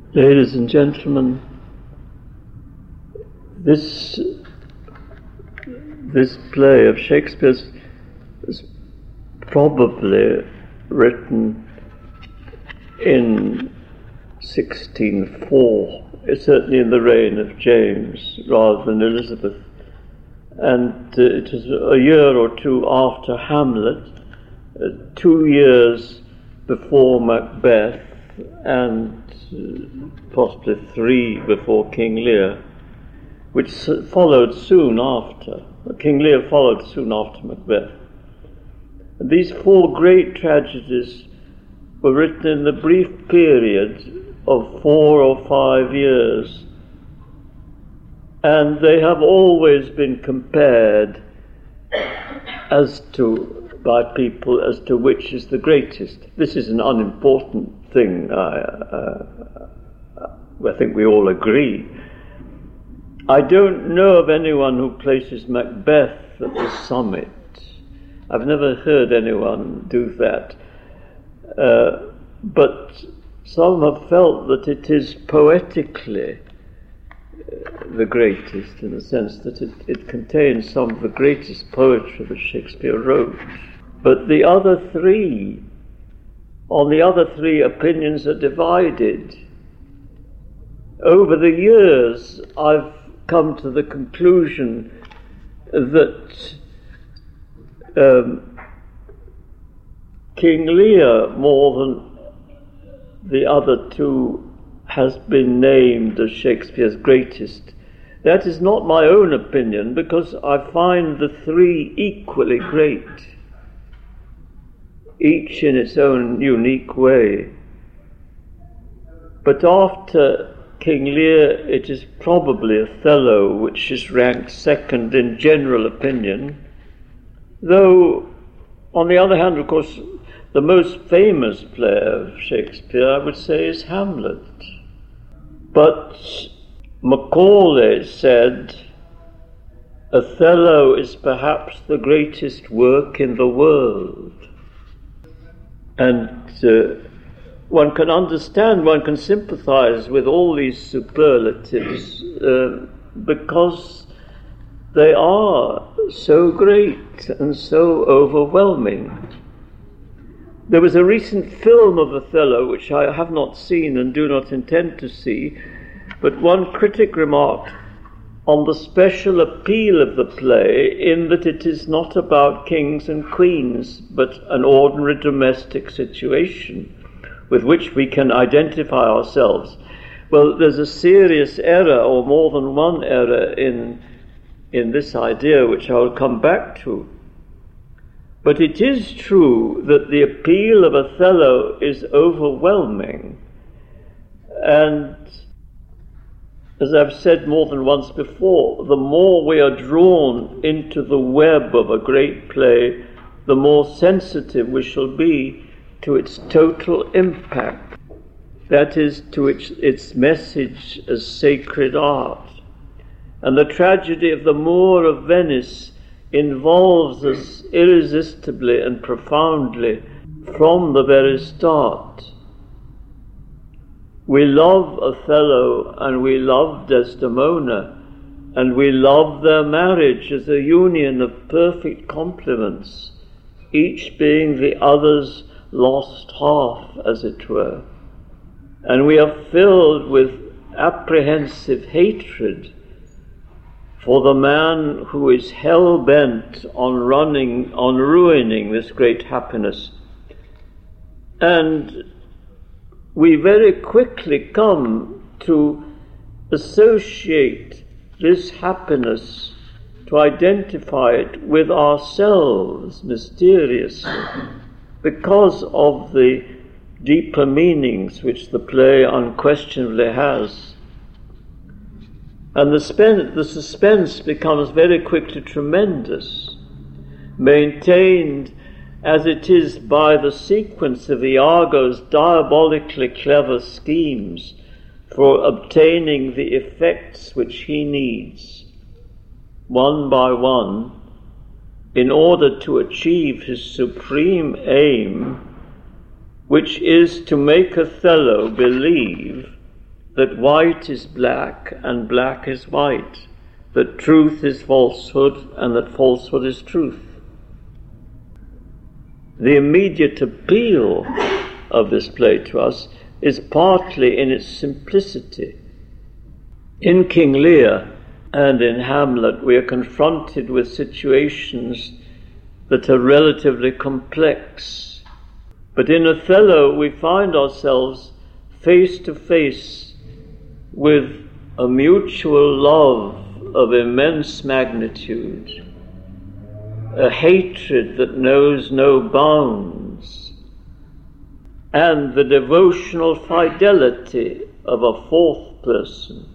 Ladies and gentlemen, this play of Shakespeare's was probably written in 1604. It's certainly in the reign of James rather than Elizabeth, and it was a year or two after Hamlet, 2 years before Macbeth, and possibly 3 before King Lear, which followed soon after. King Lear followed soon after Macbeth. And these 4 great tragedies were written in the brief period of 4 or 5 years, and they have always been compared by people as to which is the greatest. This is an unimportant thing, I think we all agree. I don't know of anyone who places Macbeth at the summit. I've never heard anyone do that. But some have felt that it is poetically the greatest, in the sense that it contains some of the greatest poetry that Shakespeare wrote. But on the other three, opinions are divided. Over the years, I've come to the conclusion that King Lear, more than the other 2, has been named as Shakespeare's greatest. That is not my own opinion, because I find the 3 equally great, each in its own unique way. But after King Lear, it is probably Othello which is ranked second in general opinion, though, on the other hand, of course, the most famous play of Shakespeare, I would say, is Hamlet. But Macaulay said, Othello is perhaps the greatest work in the world. And one can understand, one can sympathize with all these superlatives because they are so great and so overwhelming. There was a recent film of Othello which I have not seen and do not intend to see, but one critic remarked on the special appeal of the play in that it is not about kings and queens, but an ordinary domestic situation with which we can identify ourselves. Well, there's a serious error, or more than one error, in this idea, which I'll come back to. But it is true that the appeal of Othello is overwhelming. And as I've said more than once before, the more we are drawn into the web of a great play, the more sensitive we shall be to its total impact, that is, to its message as sacred art. And the tragedy of the Moor of Venice involves us irresistibly and profoundly from the very start. We love Othello and we love Desdemona, and we love their marriage as a union of perfect complements, each being the other's lost half, as it were. And we are filled with apprehensive hatred for the man who is hell-bent on ruining this great happiness. And we very quickly come to associate this happiness, to identify it with ourselves mysteriously, because of the deeper meanings which the play unquestionably has. And the suspense becomes very quickly tremendous, maintained as it is by the sequence of Iago's diabolically clever schemes for obtaining the effects which he needs, one by one, in order to achieve his supreme aim, which is to make Othello believe that white is black and black is white, that truth is falsehood and that falsehood is truth. The immediate appeal of this play to us is partly in its simplicity. In King Lear and in Hamlet, we are confronted with situations that are relatively complex. But in Othello, we find ourselves face to face with a mutual love of immense magnitude, a hatred that knows no bounds, and the devotional fidelity of a fourth person.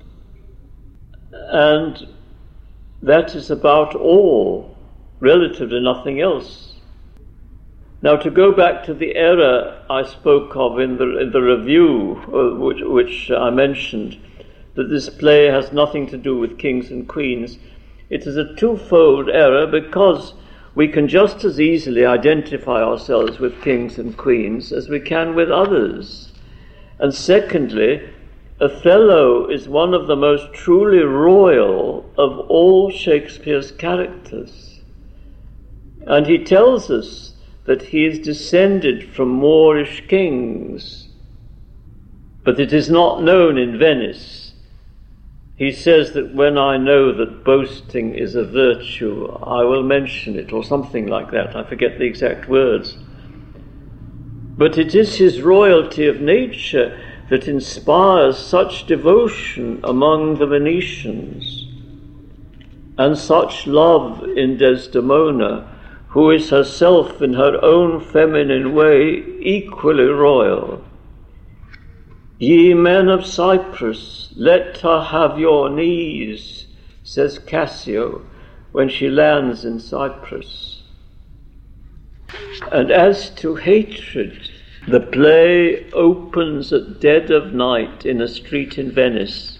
And that is about all, relative to nothing else. Now, to go back to the error I spoke of in the review, which I mentioned, that this play has nothing to do with kings and queens, it is a twofold error, because we can just as easily identify ourselves with kings and queens as we can with others. And secondly, Othello is one of the most truly royal of all Shakespeare's characters. And he tells us that he is descended from Moorish kings, but it is not known in Venice. He says that when I know that boasting is a virtue, I will mention it, or something like that. I forget the exact words. But it is his royalty of nature that inspires such devotion among the Venetians, and such love in Desdemona, who is herself in her own feminine way equally royal. Ye men of Cyprus, let her have your knees, says Cassio when she lands in Cyprus. And as to hatred, the play opens at dead of night in a street in Venice.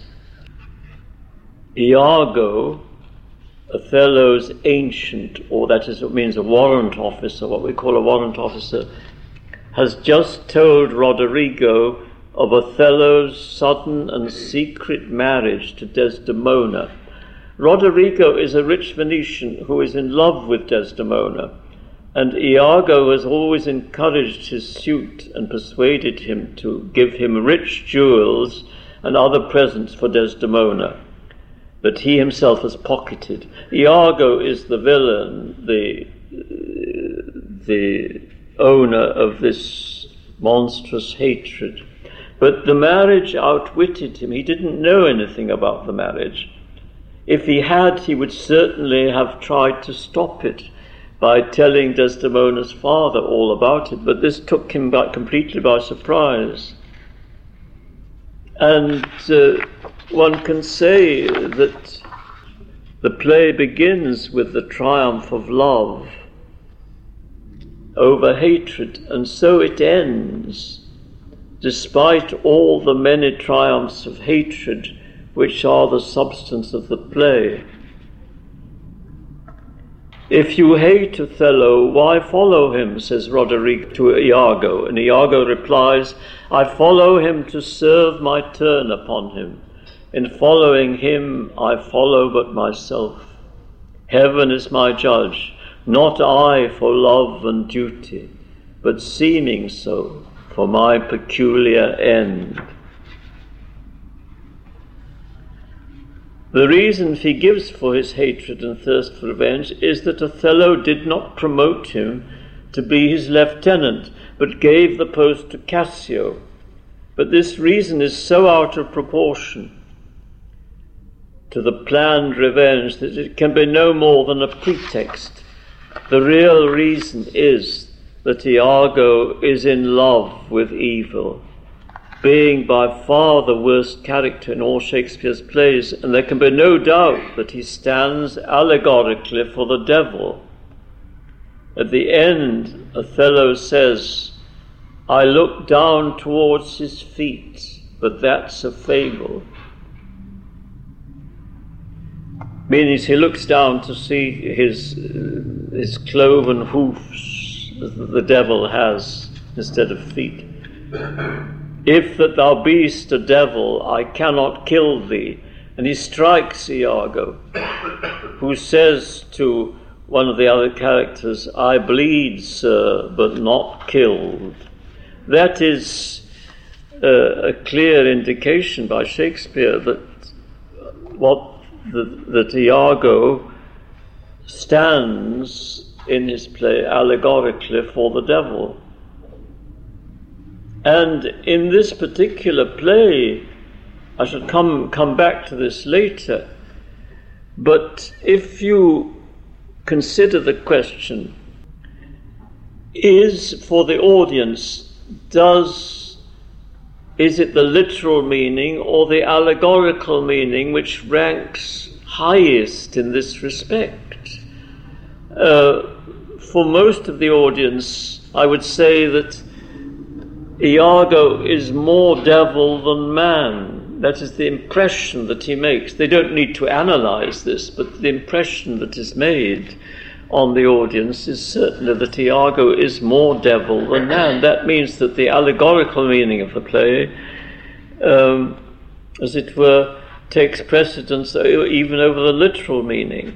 Iago, Othello's ancient, or that is what means a warrant officer, what we call a warrant officer, has just told Roderigo of Othello's sudden and secret marriage to Desdemona. Roderigo is a rich Venetian who is in love with Desdemona, and Iago has always encouraged his suit and persuaded him to give him rich jewels and other presents for Desdemona that he himself has pocketed. Iago is the villain, the owner of this monstrous hatred. But the marriage outwitted him. He didn't know anything about the marriage. If he had, he would certainly have tried to stop it by telling Desdemona's father all about it, but this took him completely by surprise. And one can say that the play begins with the triumph of love over hatred, and so it ends, despite all the many triumphs of hatred which are the substance of the play. If you hate Othello, why follow him, says Roderigo to Iago, and Iago replies, I follow him to serve my turn upon him. In following him, I follow but myself. Heaven is my judge, not I for love and duty, but seeming so for my peculiar end. The reason he gives for his hatred and thirst for revenge is that Othello did not promote him to be his lieutenant, but gave the post to Cassio. But this reason is so out of proportion to the planned revenge that it can be no more than a pretext. The real reason is that Iago is in love with evil, being by far the worst character in all Shakespeare's plays, and there can be no doubt that he stands allegorically for the devil. At the end, Othello says, I look down towards his feet, but that's a fable. Meaning he looks down to see his cloven hoofs that the devil has instead of feet. If that thou beest a devil, I cannot kill thee. And he strikes Iago, who says to one of the other characters, I bleed, sir, but not killed. That is a clear indication by Shakespeare that that Iago stands in his play allegorically for the devil. And in this particular play, I shall come back to this later, but if you consider the question, is for the audience, is it the literal meaning or the allegorical meaning which ranks highest in this respect? For most of the audience, I would say that Iago is more devil than man. That is the impression that he makes. They don't need to analyze this, but the impression that is made on the audience is certainly that Iago is more devil than man. That means that the allegorical meaning of the play, as it were, takes precedence even over the literal meaning.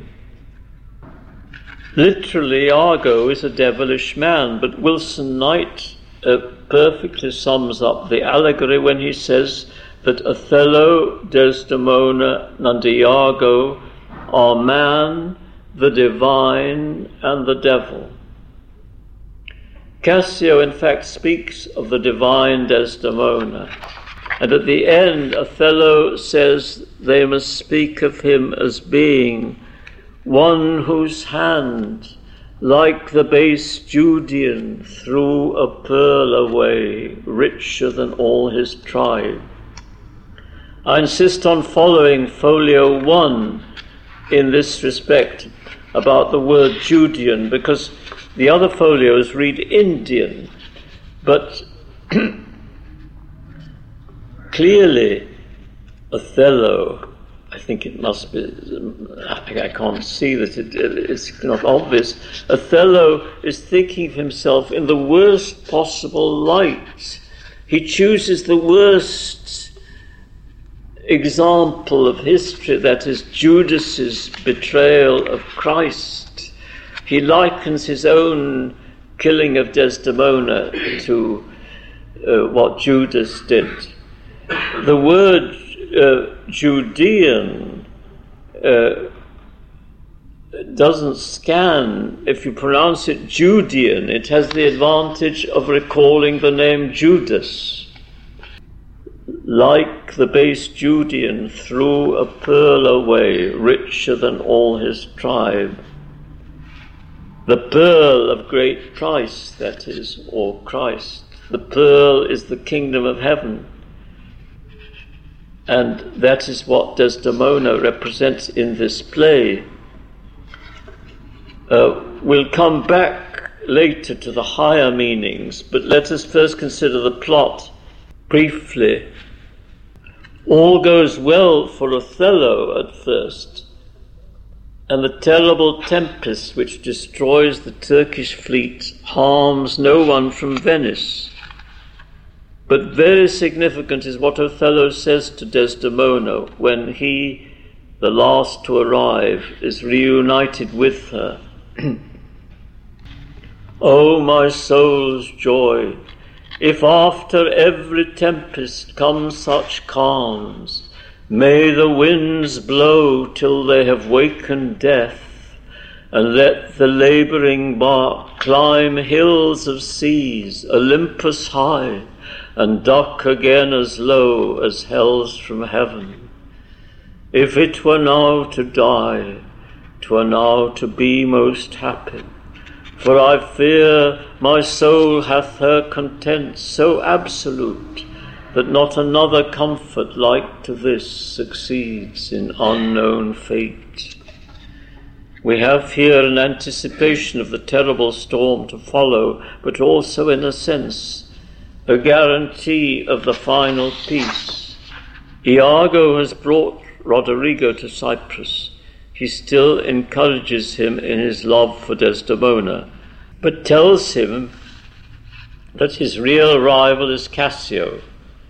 Literally, Iago is a devilish man, but Wilson Knight perfectly sums up the allegory when he says that Othello, Desdemona, and Iago are man, the divine, and the devil. Cassio, in fact, speaks of the divine Desdemona, and at the end, Othello says they must speak of him as being one whose hand, like the base Judean, threw a pearl away, richer than all his tribe. I insist on following folio 1 in this respect about the word Judean, because the other folios read Indian, but clearly Othello, I think it must be, I can't see that it's not obvious, Othello is thinking of himself in the worst possible light. He chooses the worst example of history, that is Judas's betrayal of Christ. He likens his own killing of Desdemona to what Judas did. The word Judean doesn't scan. If you pronounce it Judean, it has the advantage of recalling the name Judas. Like the base Judean threw a pearl away, richer than all his tribe. The pearl of great price, that is, or Christ. The pearl is the kingdom of heaven. And that is what Desdemona represents in this play. We'll come back later to the higher meanings, but let us first consider the plot briefly. All goes well for Othello at first, and the terrible tempest which destroys the Turkish fleet harms no one from Venice. But very significant is what Othello says to Desdemona when he, the last to arrive, is reunited with her. O my soul's joy, if after every tempest come such calms, may the winds blow till they have wakened death, and let the labouring bark climb hills of seas, Olympus high, and duck again as low as hell's from heaven. If it were now to die, 'twere now to be most happy, for I fear my soul hath her content so absolute that not another comfort like to this succeeds in unknown fate. We have here an anticipation of the terrible storm to follow, but also, in a sense, a guarantee of the final peace. Iago has brought Roderigo to Cyprus. He still encourages him in his love for Desdemona, but tells him that his real rival is Cassio,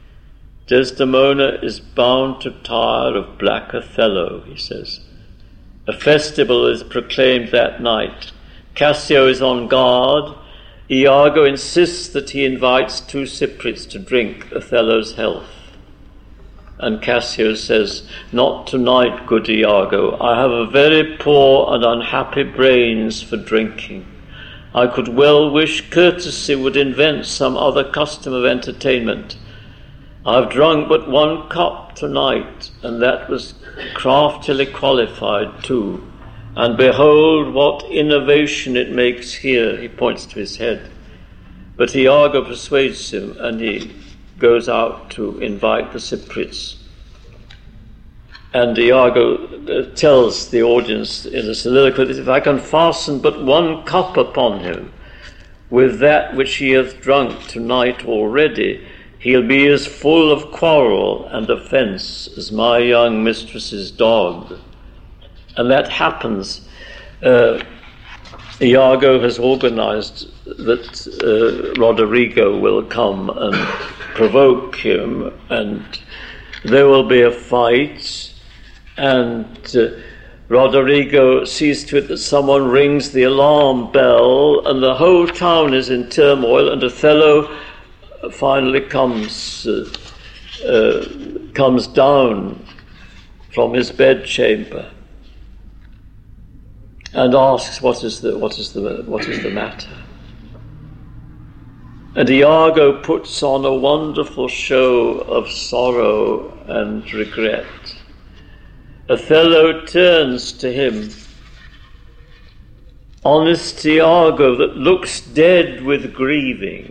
Desdemona is bound to tire of black Othello, he says. A festival is proclaimed that night. Cassio is on guard. Iago insists that he invites two Cypriots to drink Othello's health. And Cassio says, "Not tonight, good Iago. I have a very poor and unhappy brains for drinking. I could well wish courtesy would invent some other custom of entertainment. I've drunk but one cup tonight, and that was craftily qualified too. And behold what innovation it makes here." He points to his head. But Iago persuades him, and he goes out to invite the Cypriots. And Iago tells the audience in a soliloquy that if I can fasten but one cup upon him with that which he hath drunk tonight already, he'll be as full of quarrel and offence as my young mistress's dog. And that happens. Iago has organized that Roderigo will come and provoke him, and there will be a fight, and Roderigo sees to it that someone rings the alarm bell, and the whole town is in turmoil, and Othello finally comes down from his bedchamber and asks, what is the matter? And Iago puts on a wonderful show of sorrow and regret. Othello turns to him. Honest Iago, that looks dead with grieving.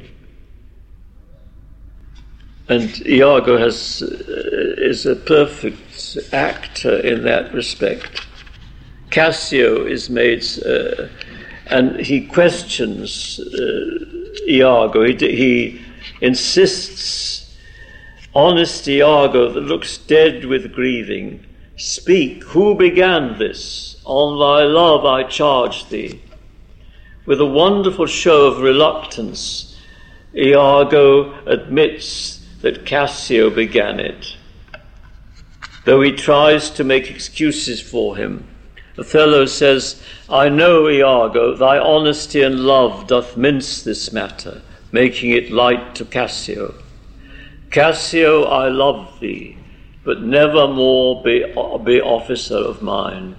And Iago is a perfect actor in that respect. Cassio is made, and he questions Iago. He insists, honest Iago, that looks dead with grieving, speak, who began this? On thy love I charge thee. With a wonderful show of reluctance, Iago admits that Cassio began it, though he tries to make excuses for him. Othello says, I know, Iago, thy honesty and love doth mince this matter, making it light to Cassio. Cassio, I love thee, but never more be officer of mine.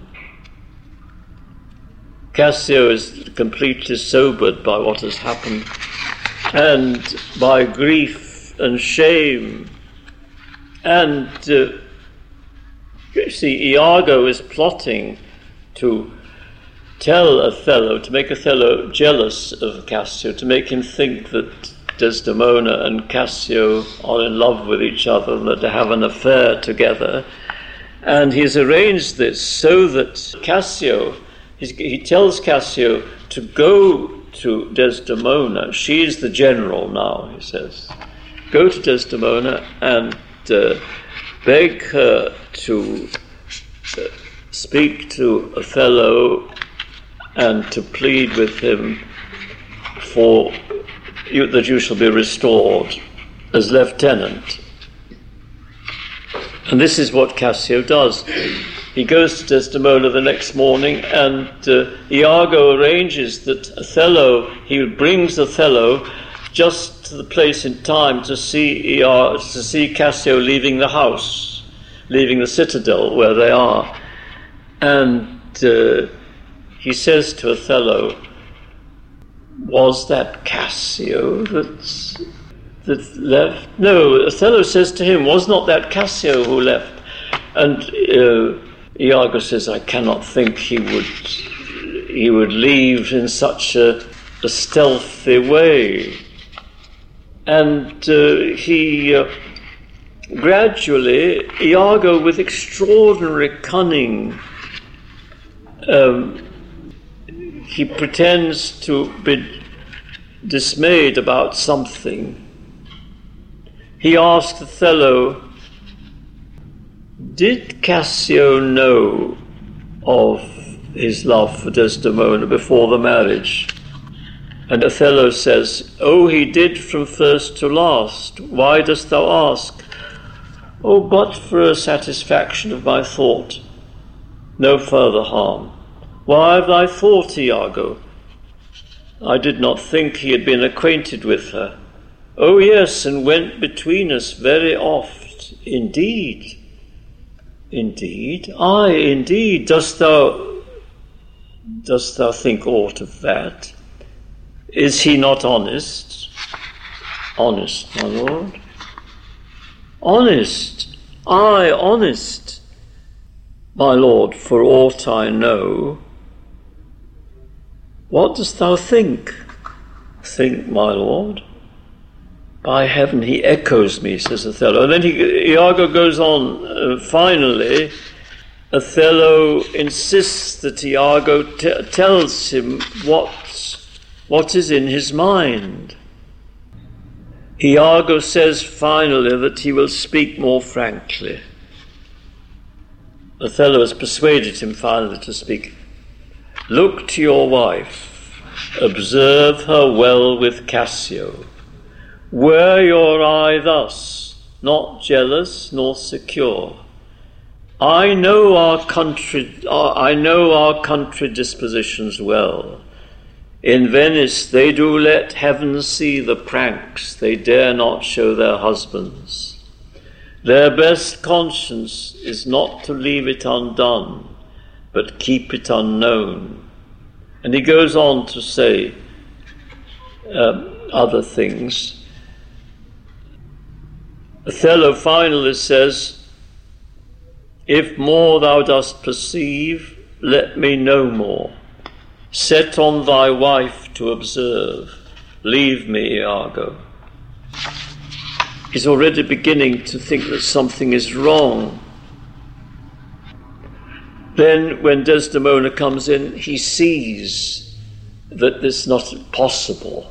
Cassio is completely sobered by what has happened, and by grief and shame. And you see, Iago is plotting to tell Othello, to make Othello jealous of Cassio, to make him think that Desdemona and Cassio are in love with each other and that they have an affair together. And he's arranged this so that Cassio, he tells Cassio to go to Desdemona. She's the general now, he says. Go to Desdemona and beg her to speak to Othello and to plead with him for that you shall be restored as lieutenant. And this is what Cassio does. He goes to Desdemona the next morning, and Iago arranges that he brings Othello just to the place in time to see Cassio leaving the house, leaving the citadel where they are. And he says to Othello, was that Cassio that left? No, Othello says to him, was not that Cassio who left? And Iago says, I cannot think he would leave in such a stealthy way. And he gradually, Iago, with extraordinary cunning, he pretends to be dismayed about something. He asks Othello, did Cassio know of his love for Desdemona before the marriage? And Othello says, oh, he did from first to last. Why dost thou ask? Oh, but for a satisfaction of my thought, no further harm. Why have I thought, Iago? I did not think he had been acquainted with her. Oh, yes, and went between us very oft. Indeed. Indeed? Aye, indeed. Dost thou think aught of that? Is he not honest? Honest, my lord. Honest. Aye, honest, my lord, for aught I know. What dost thou think? Think, my lord? By heaven, he echoes me, says Othello. And then Iago goes on, finally, Othello insists that Iago tells him what is in his mind. Iago says finally that he will speak more frankly. Othello has persuaded him finally to speak. Look to your wife, observe her well with Cassio. Were your eye thus, not jealous nor secure? I know our country dispositions well. In Venice they do let heaven see the pranks they dare not show their husbands. Their best conscience is not to leave it undone, but keep it unknown. And he goes on to say other things. Othello finally says, if more thou dost perceive, let me know more. Set on thy wife to observe. Leave me, Iago. He's already beginning to think that something is wrong. Then, when Desdemona comes in, he sees that this is not possible.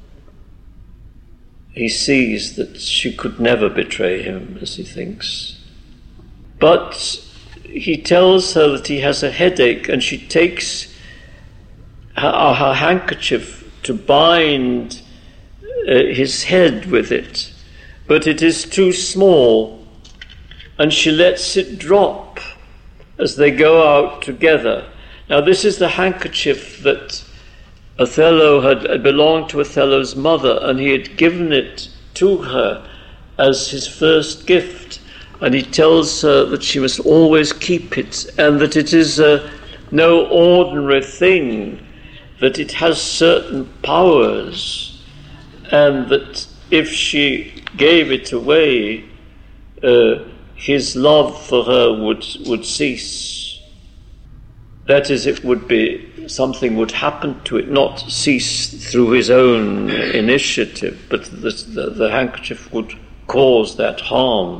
He sees that she could never betray him, as he thinks. But he tells her that he has a headache, and she takes her handkerchief to bind his head with it, but it is too small, and she lets it drop as they go out together. Now, this is the handkerchief that Othello had belonged to Othello's mother, and he had given it to her as his first gift, and he tells her that she must always keep it, and that it is no ordinary thing, that it has certain powers, and that if she gave it away, his love for her would cease. That is, it would be, something would happen to it, not cease through his own initiative, but the handkerchief would cause that harm.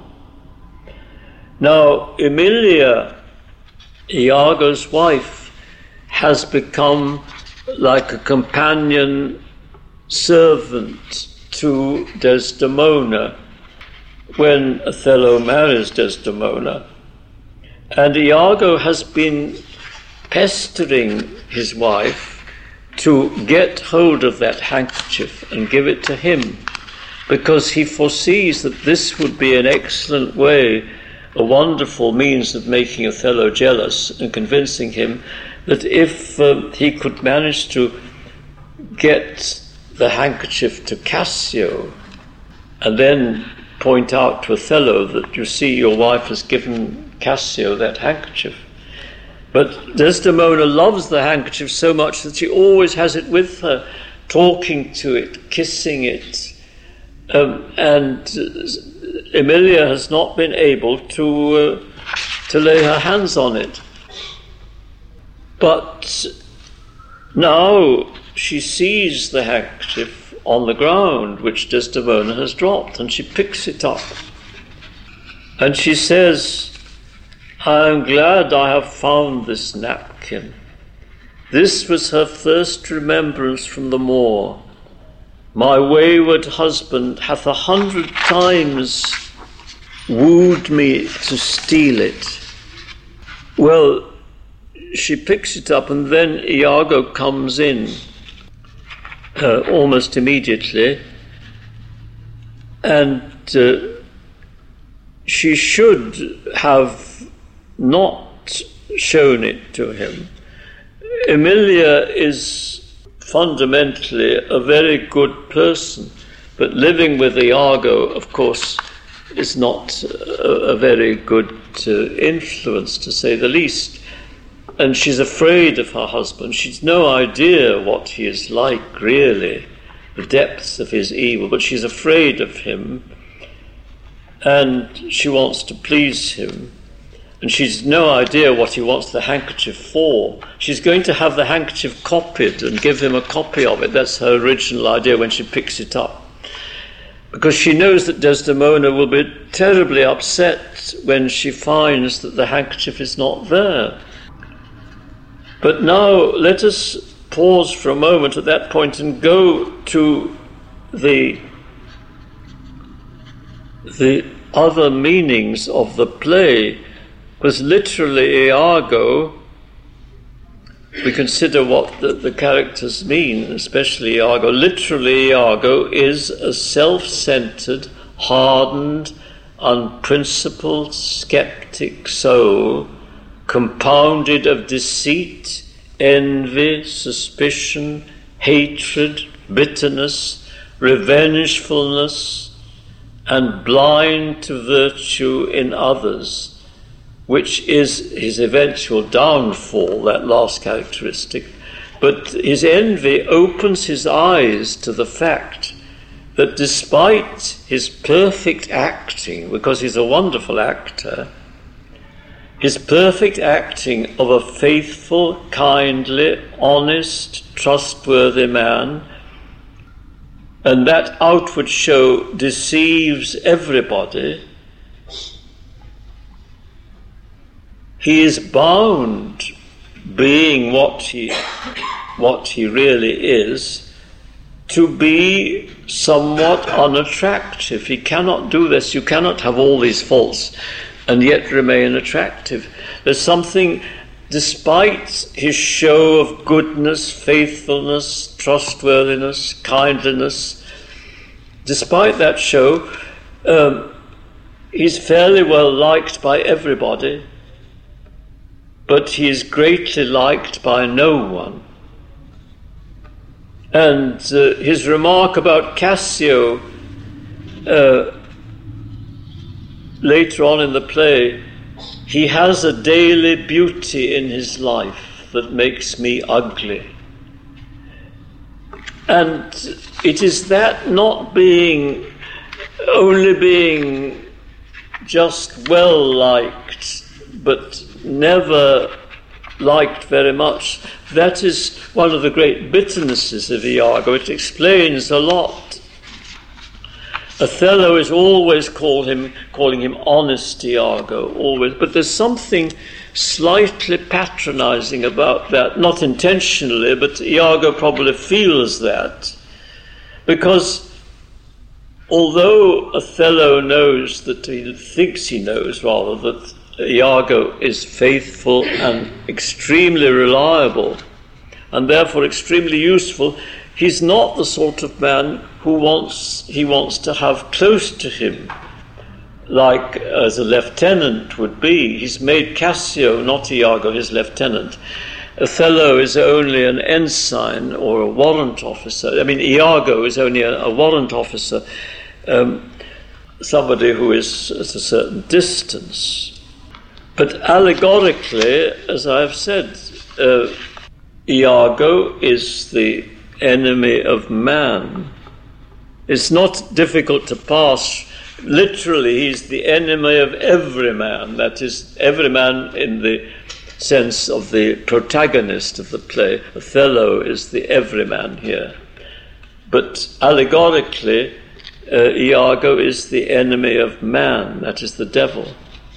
Now, Emilia, Iago's wife, has become like a companion servant to Desdemona when Othello marries Desdemona. And Iago has been pestering his wife to get hold of that handkerchief and give it to him, because he foresees that this would be an excellent way, a wonderful means of making Othello jealous and convincing him that if he could manage to get the handkerchief to Cassio and then point out to Othello that, you see, your wife has given Cassio that handkerchief. But Desdemona loves the handkerchief so much that she always has it with her, talking to it, kissing it. And Emilia has not been able to lay her hands on it. But now she sees the handkerchief on the ground, which Desdemona has dropped, and she picks it up. And she says, I am glad I have found this napkin. This was her first remembrance from the moor. My wayward husband hath 100 times wooed me to steal it. Well, she picks it up, and then Iago comes in almost immediately, and she should have not shown it to him. Emilia is fundamentally a very good person, but living with Iago, of course, is not a very good influence, to say the least. And she's afraid of her husband. She's no idea what he is like, really, the depths of his evil, but she's afraid of him, and she wants to please him. And she's no idea what he wants the handkerchief for. She's going to have the handkerchief copied and give him a copy of it. That's her original idea when she picks it up. Because she knows that Desdemona will be terribly upset when she finds that the handkerchief is not there. But now let us pause for a moment at that point and go to the other meanings of the play. Because literally Iago, we consider what the characters mean, especially Iago. Literally Iago is a self-centered, hardened, unprincipled, skeptic soul, compounded of deceit, envy, suspicion, hatred, bitterness, revengefulness, and blind to virtue in others, which is his eventual downfall, that last characteristic. But his envy opens his eyes to the fact that despite his perfect acting, because he's a wonderful actor, his perfect acting of a faithful, kindly, honest, trustworthy man, and that outward show deceives everybody, he is bound, being what he really is, to be somewhat unattractive. He cannot do this. You cannot have all these faults and yet remain attractive. There's something, despite his show of goodness, faithfulness, trustworthiness, kindliness, despite that show, he's fairly well liked by everybody, but he is greatly liked by no one. And his remark about Cassio later on in the play, he has a daily beauty in his life that makes me ugly. And it is that not only being just well liked, but never liked very much, that is one of the great bitternesses of Iago. It explains a lot. Othello is always calling him honest Iago, always, but there's something slightly patronizing about that, not intentionally, but Iago probably feels that, because although Othello knows that he thinks he knows rather that Iago is faithful and extremely reliable and therefore extremely useful, he's not the sort of man he wants to have close to him, like as a lieutenant would be. He's made Cassio, not Iago, his lieutenant. Othello is only an ensign or a warrant officer. I mean, Iago is only a warrant officer, somebody who is at a certain distance. But allegorically, as I have said, Iago is the enemy of man. It's not difficult to pass. Literally, he's the enemy of every man. That is, every man in the sense of the protagonist of the play. Othello is the everyman here. But allegorically, Iago is the enemy of man. That is the devil.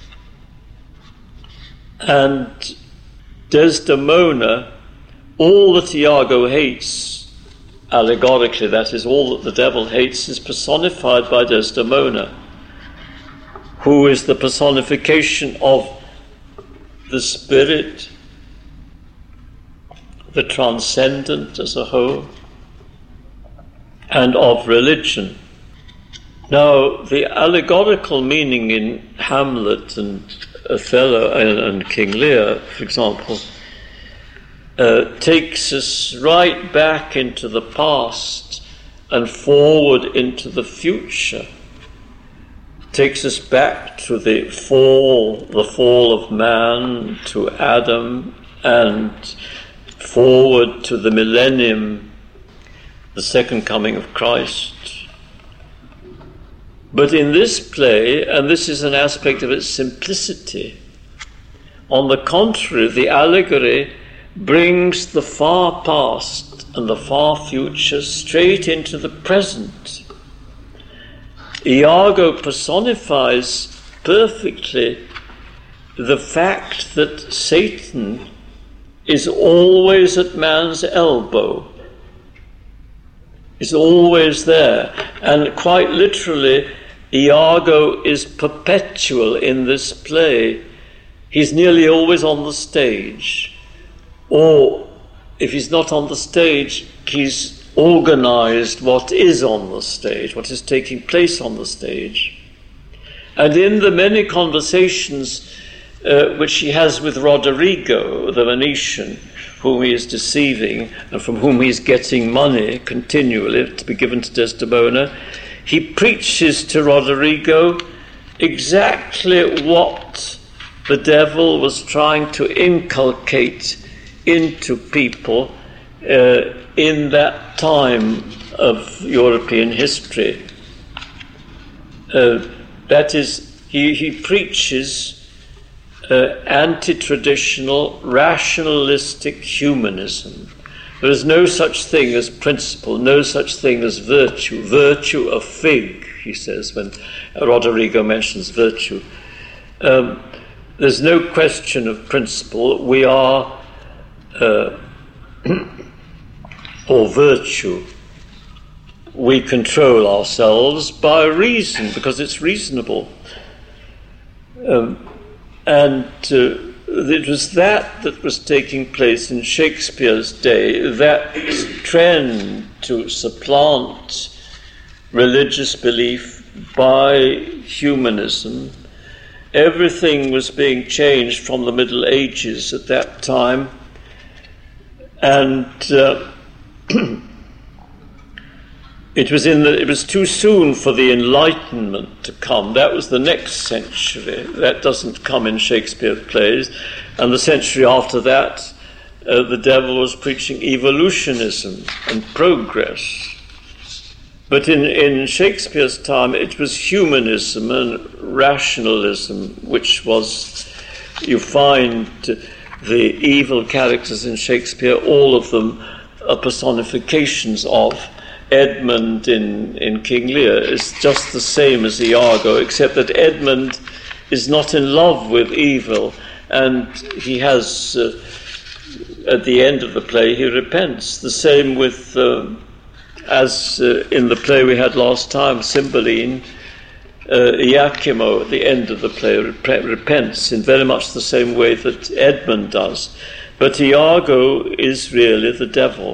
And Desdemona, all that Iago hates, allegorically, that is, all that the devil hates, is personified by Desdemona, who is the personification of the spirit, the transcendent as a whole, and of religion. Now, the allegorical meaning in Hamlet and Othello and King Lear, for example, takes us right back into the past and forward into the future. Takes us back to the fall of man, to Adam, and forward to the millennium, the second coming of Christ. But in this play, and this is an aspect of its simplicity, on the contrary, the allegory brings the far past and the far future straight into the present. Iago personifies perfectly the fact that Satan is always at man's elbow, is always there, and quite literally, Iago is perpetual in this play. He's nearly always on the stage. Or, if he's not on the stage, he's organized what is on the stage, what is taking place on the stage. And in the many conversations which he has with Roderigo, the Venetian, whom he is deceiving and from whom he's getting money continually to be given to Desdemona, he preaches to Roderigo exactly what the devil was trying to inculcate into people in that time of European history. That is, he preaches anti-traditional, rationalistic humanism. There is no such thing as principle, no such thing as virtue. Virtue a fig, he says, when Roderigo mentions virtue. There's no question of principle. We are, or virtue. We control ourselves by reason, because it's reasonable. And it was that was taking place in Shakespeare's day, that trend to supplant religious belief by humanism. Everything was being changed from the Middle Ages at that time, and it was too soon for the Enlightenment to come. That was the next century. That doesn't come in Shakespeare's plays. And the century after that, the devil was preaching evolutionism and progress. But in Shakespeare's time, it was humanism and rationalism, which was, you find the evil characters in Shakespeare, all of them are personifications of. Edmund in King Lear is just the same as Iago, except that Edmund is not in love with evil, and he has, at the end of the play, he repents. The same with, as in the play we had last time, Cymbeline, Iachimo at the end of the play repents in very much the same way that Edmund does. But Iago is really the devil.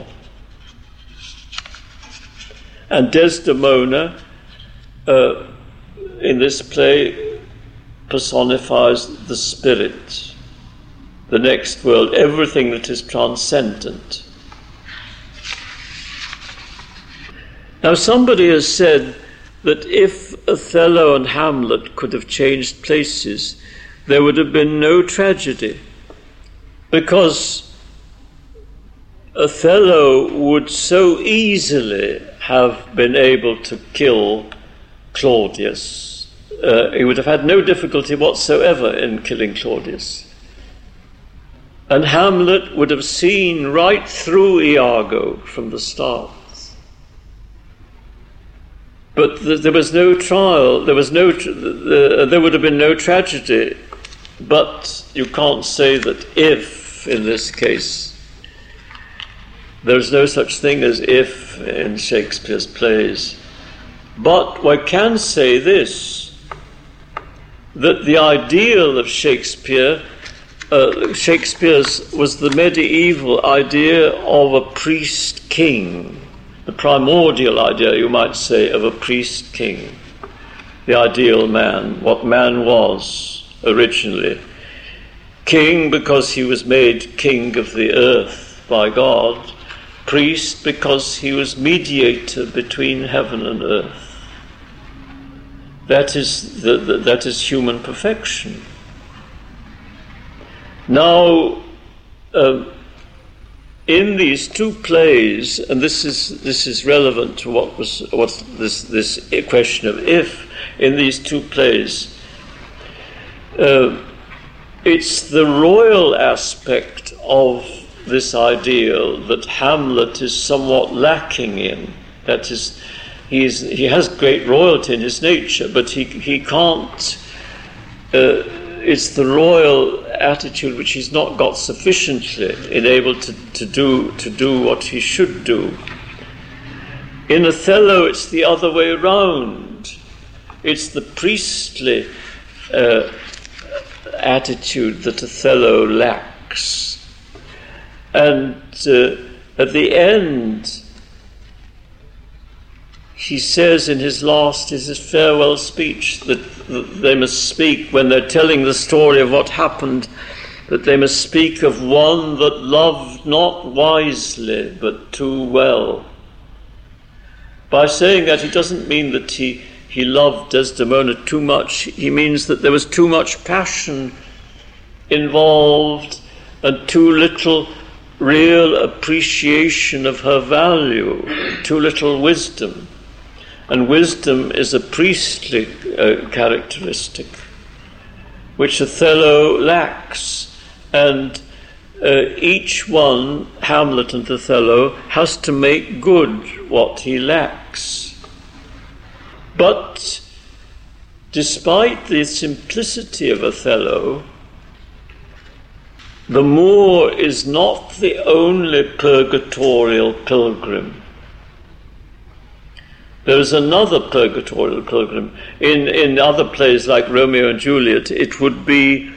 And Desdemona, in this play, personifies the spirit, the next world, everything that is transcendent. Now, somebody has said that if Othello and Hamlet could have changed places, there would have been no tragedy, because Othello would so easily have been able to kill Claudius. He would have had no difficulty whatsoever in killing Claudius. And Hamlet would have seen right through Iago from the start. But there was no trial, there would have been no tragedy. But you can't say that if, in this case, there's no such thing as if in Shakespeare's plays. But one can say this, that the ideal of Shakespeare's was the medieval idea of a priest-king, the primordial idea, you might say, of a priest-king. the ideal man, what man was originally. King because he was made king of the earth by God. Priest because he was mediator between heaven and earth. That is human perfection. Now, in these two plays, and this is relevant to what this question of if, in these two plays, it's the royal aspect of this ideal that Hamlet is somewhat lacking in. That is, he has great royalty in his nature, but he can't. It's the royal attitude which he's not got sufficiently enabled to do what he should do. In Othello, it's the other way round. It's the priestly attitude that Othello lacks. And at the end, he says in his farewell speech that they must speak, when they're telling the story of what happened, that they must speak of one that loved not wisely but too well. By saying that, he doesn't mean that he loved Desdemona too much. He means that there was too much passion involved and too little real appreciation of her value, too little wisdom. And wisdom is a priestly characteristic, which Othello lacks. And each one, Hamlet and Othello, has to make good what he lacks. But despite the simplicity of Othello, the Moor is not the only purgatorial pilgrim. There is another purgatorial pilgrim. In other plays like Romeo and Juliet, it would be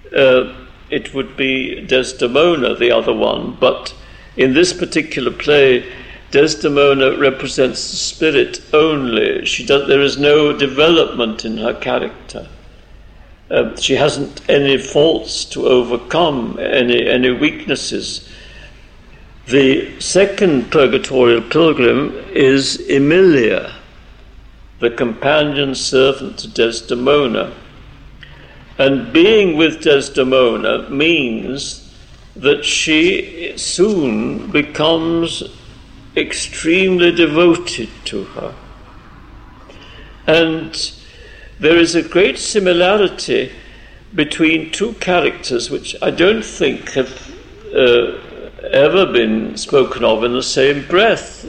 Desdemona, the other one. But in this particular play, Desdemona represents the spirit only. There is no development in her character. She hasn't any faults to overcome, any weaknesses. The second purgatorial pilgrim is Emilia, the companion servant to Desdemona. And being with Desdemona means that she soon becomes extremely devoted to her. And there is a great similarity between two characters which I don't think have ever been spoken of in the same breath,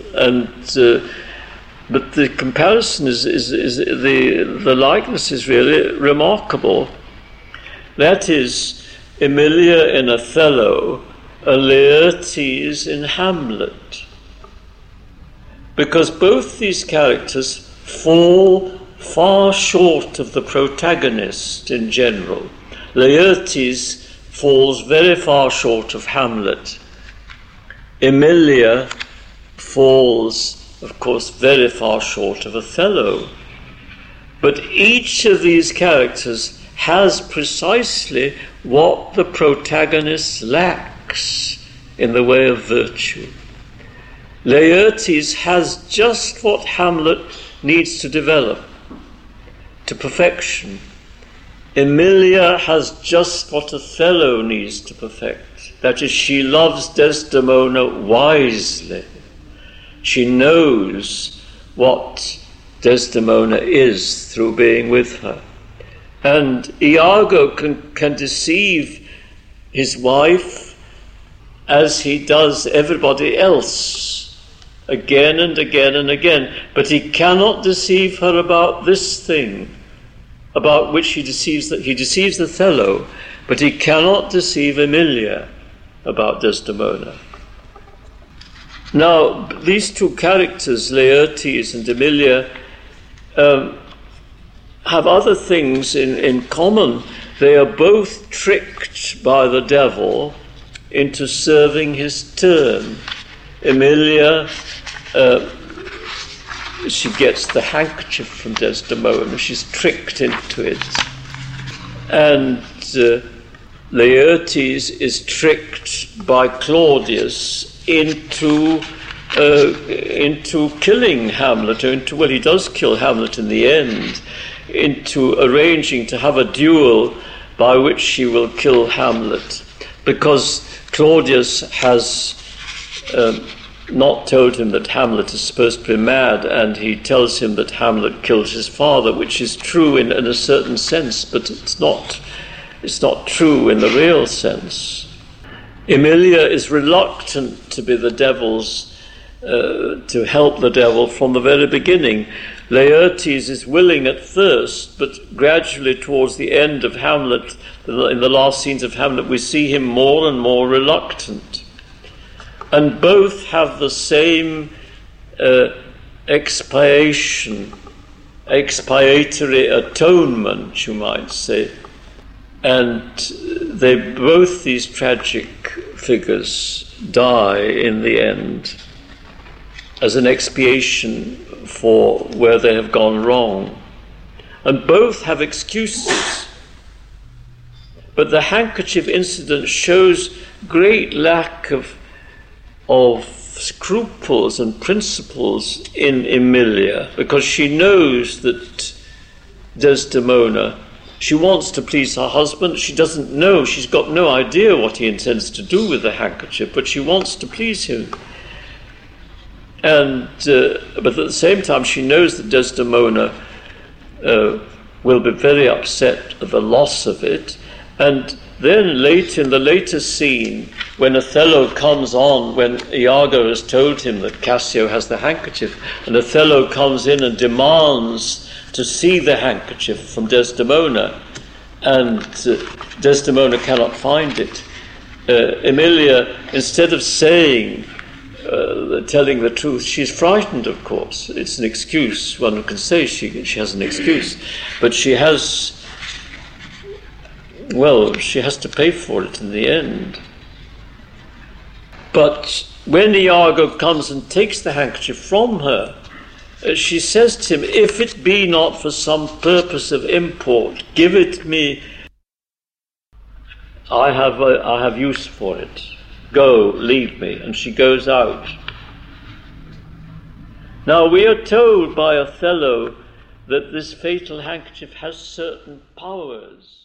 but the comparison is the likeness is really remarkable. That is Emilia in Othello, and Laertes in Hamlet, because both these characters fall far short of the protagonist in general. Laertes falls very far short of Hamlet. Emilia falls, of course, very far short of Othello. But each of these characters has precisely what the protagonist lacks in the way of virtue. Laertes has just what Hamlet needs to develop to perfection. Emilia has just what Othello needs to perfect. That is, she loves Desdemona wisely. She knows what Desdemona is through being with her. And Iago can deceive his wife as he does everybody else, again and again and again. But he cannot deceive her about this thing, about which he deceives Othello, but he cannot deceive Emilia about Desdemona. Now, these two characters, Laertes and Emilia, have other things in common. They are both tricked by the devil into serving his turn. Emilia she gets the handkerchief from Desdemona. She's tricked into it. And Laertes is tricked by Claudius into killing Hamlet, well, he does kill Hamlet in the end, into arranging to have a duel by which she will kill Hamlet, because Claudius has not told him that Hamlet is supposed to be mad, and he tells him that Hamlet killed his father, which is true in a certain sense, but it's not true in the real sense. Emilia is reluctant to be the devil's, to help the devil from the very beginning. Laertes is willing at first, but gradually towards the end of Hamlet, in the last scenes of Hamlet, we see him more and more reluctant. And both have the same expiatory atonement, you might say. And both these tragic figures die in the end as an expiation for where they have gone wrong. And both have excuses. But the handkerchief incident shows great lack of scruples and principles in Emilia, because she knows that Desdemona, she wants to please her husband. She doesn't know, she's got no idea what he intends to do with the handkerchief, but she wants to please him. And but at the same time, she knows that Desdemona will be very upset at the loss of it. And then in the later scene, when Othello comes on, when Iago has told him that Cassio has the handkerchief, and Othello comes in and demands to see the handkerchief from Desdemona, and Desdemona cannot find it. Emilia, instead of telling the truth, she's frightened, of course. It's an excuse. One can say she has an excuse, but she has to pay for it in the end. But when Iago comes and takes the handkerchief from her, she says to him, "If it be not for some purpose of import, give it me. I have use for it. Go, leave me." And she goes out. Now we are told by Othello that this fatal handkerchief has certain powers.